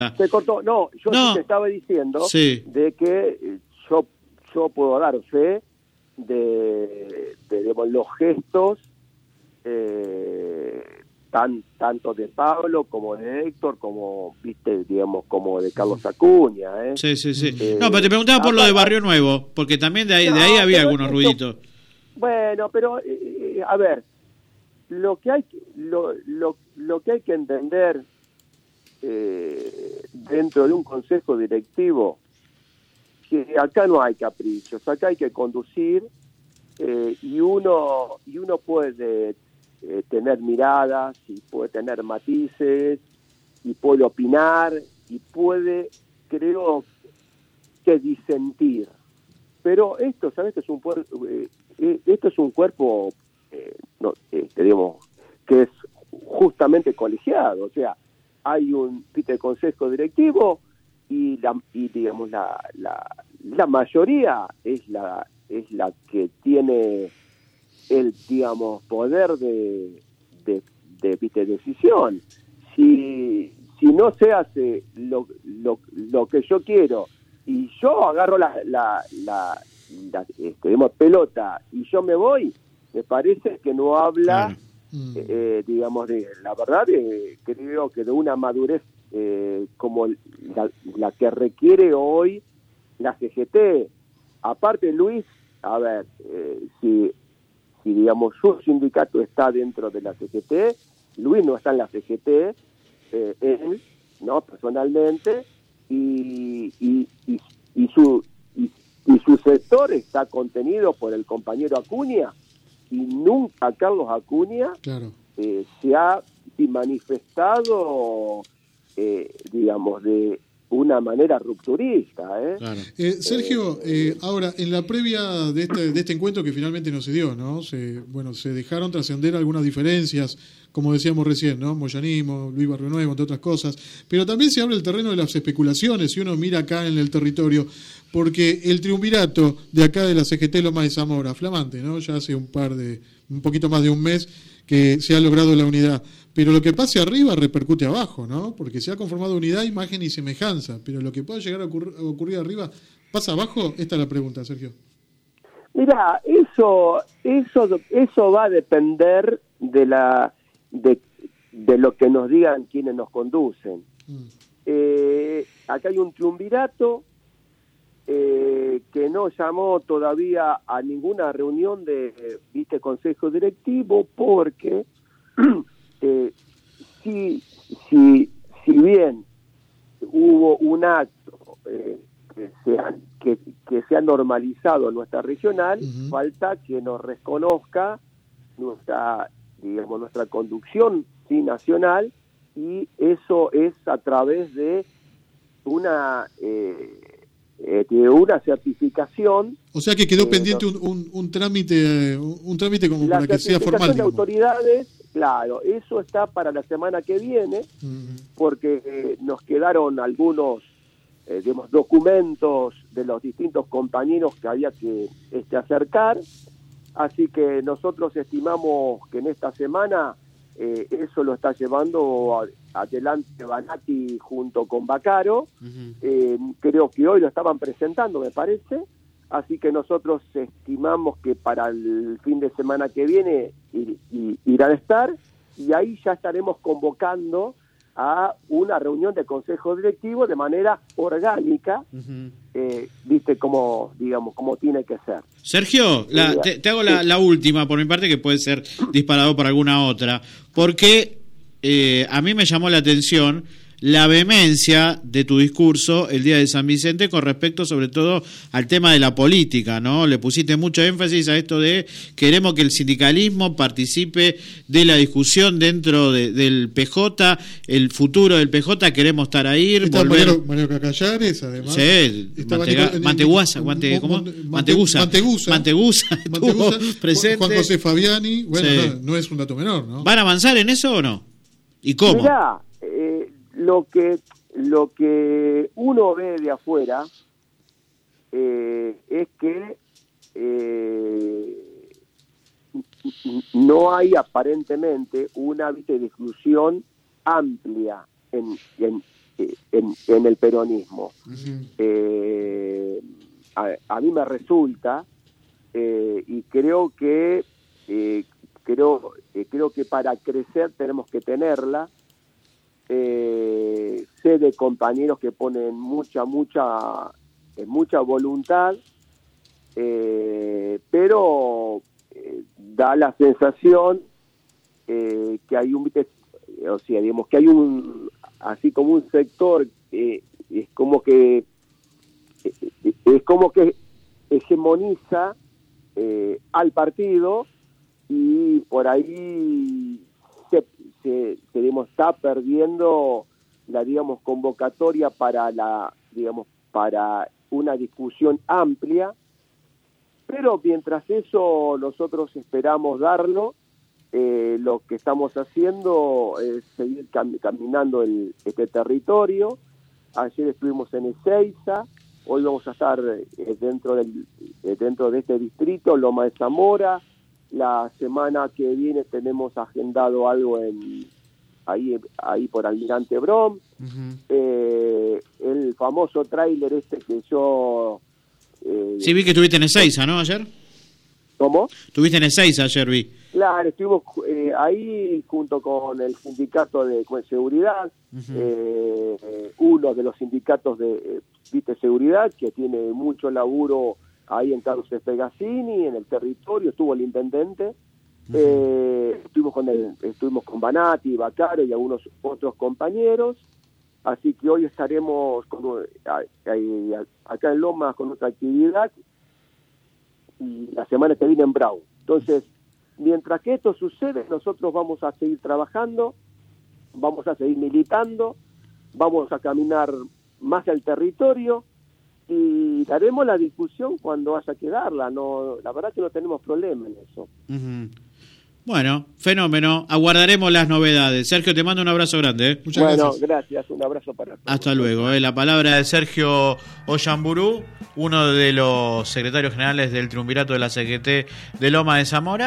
Se cortó. No, yo No. sí te estaba diciendo Sí. de que yo puedo dar fe de digamos, los gestos tanto de Pablo como de Héctor, como viste, digamos, como de Carlos Acuña, ¿eh? Sí. No, pero te preguntaba por lo de Barrio Nuevo, porque también de ahí había pero algunos ruiditos. Bueno, pero a ver, lo que hay que entender dentro de un consejo directivo, que acá no hay caprichos, acá hay que conducir, y uno puede tener miradas, y puede tener matices, y puede opinar, y puede, creo que disentir. Pero esto, ¿sabes? Esto es un cuerpo, digamos, que es justamente colegiado. O sea, hay un consejo directivo y digamos la mayoría es la que tiene el, digamos, poder de decisión. Si no se hace lo que yo quiero y yo agarro digamos, pelota y yo me voy, me parece que no habla, claro. Digamos, de la verdad, creo que de una madurez como la que requiere hoy la CGT. Aparte, Luis, a ver, si digamos su sindicato está dentro de la CGT, Luis no está en la CGT, él, no, personalmente, y su sector está contenido por el compañero Acuña, y nunca Carlos Acuña, claro, se ha manifestado, digamos, de una manera rupturista. Claro. Sergio, ahora, en la previa de este encuentro que finalmente no se dio, ¿no? Se dejaron trascender algunas diferencias, como decíamos recién, ¿no? Moyanismo, Luis Barrio Nuevo, entre otras cosas, pero también se abre el terreno de las especulaciones, si uno mira acá en el territorio, porque el triunvirato de acá de la CGT Lomas de Zamora, flamante, ¿no? Ya hace un poquito más de un mes que se ha logrado la unidad, pero lo que pase arriba repercute abajo, ¿no? Porque se ha conformado unidad, imagen y semejanza, pero lo que pueda llegar a ocurrir arriba, ¿pasa abajo? Esta es la pregunta, Sergio. Mira, eso va a depender de lo que nos digan quienes nos conducen. Acá hay un triunvirato que no llamó todavía a ninguna reunión de consejo directivo, porque si bien hubo un acto que se ha normalizado en nuestra regional, falta que nos reconozca nuestra conducción nacional, y eso es a través de una certificación. O sea que quedó pendiente un trámite como para que sea formal. La certificación de autoridades, claro, eso está para la semana que viene, porque nos quedaron algunos documentos de los distintos compañeros que había que acercar, así que nosotros estimamos que en esta semana eso lo está llevando adelante Banati junto con Bacaro. Creo que hoy lo estaban presentando, me parece, así que nosotros estimamos que para el fin de semana que viene irán a estar, y ahí ya estaremos convocando a una reunión de consejo directivo de manera orgánica, como tiene que ser. Sergio, te hago la última por mi parte, que puede ser disparado por alguna otra, porque a mí me llamó la atención la vehemencia de tu discurso el día de San Vicente con respecto sobre todo al tema de la política, ¿no? Le pusiste mucho énfasis a esto de queremos que el sindicalismo participe de la discusión dentro del PJ, el futuro del PJ, queremos estar ahí. Está Mario Cacallares, además. Sí, Mantegusa estuvo presente. Juan José Fabiani, bueno, sí. No es un dato menor, ¿no? ¿Van a avanzar en eso o no? ¿Y cómo? Mirá, lo que uno ve de afuera es que no hay aparentemente una discusión amplia en en el peronismo. Uh-huh. A mí me resulta, y creo que para crecer tenemos que tenerla. Sé de compañeros que ponen mucha voluntad, pero da la sensación que hay que hay así como un sector, es como que hegemoniza al partido, y por ahí se está perdiendo la convocatoria para una discusión amplia. Pero mientras eso nosotros esperamos darlo, lo que estamos haciendo es seguir caminando este territorio. Ayer estuvimos en Ezeiza, hoy vamos a estar dentro de este distrito, Loma de Zamora. La semana que viene tenemos agendado algo ahí por Almirante Brom. Uh-huh. El famoso tráiler que yo... sí, vi que estuviste en Ezeiza, ¿no, ayer? ¿Cómo? Estuviste en Ezeiza ayer, vi. Claro, estuvimos ahí junto con el sindicato de seguridad, uh-huh. Uno de los sindicatos de seguridad, que tiene mucho laburo ahí en Carlos Espegazzini, en el territorio. Estuvo el intendente, uh-huh. Estuvimos con Banati, Bacaro y algunos otros compañeros. Así que hoy estaremos acá en Lomas con otra actividad, y la semana que viene en Brown. Entonces, mientras que esto sucede, nosotros vamos a seguir trabajando, vamos a seguir militando, vamos a caminar más al territorio y daremos la discusión cuando haya que darla. No, la verdad que no tenemos problema en eso. Uh-huh. Bueno, fenómeno. Aguardaremos las novedades. Sergio, te mando un abrazo grande. Muchas gracias. Gracias. Un abrazo para todos. Hasta luego. La palabra de Sergio Ollamburu, uno de los secretarios generales del Triunvirato de la CGT de Loma de Zamora.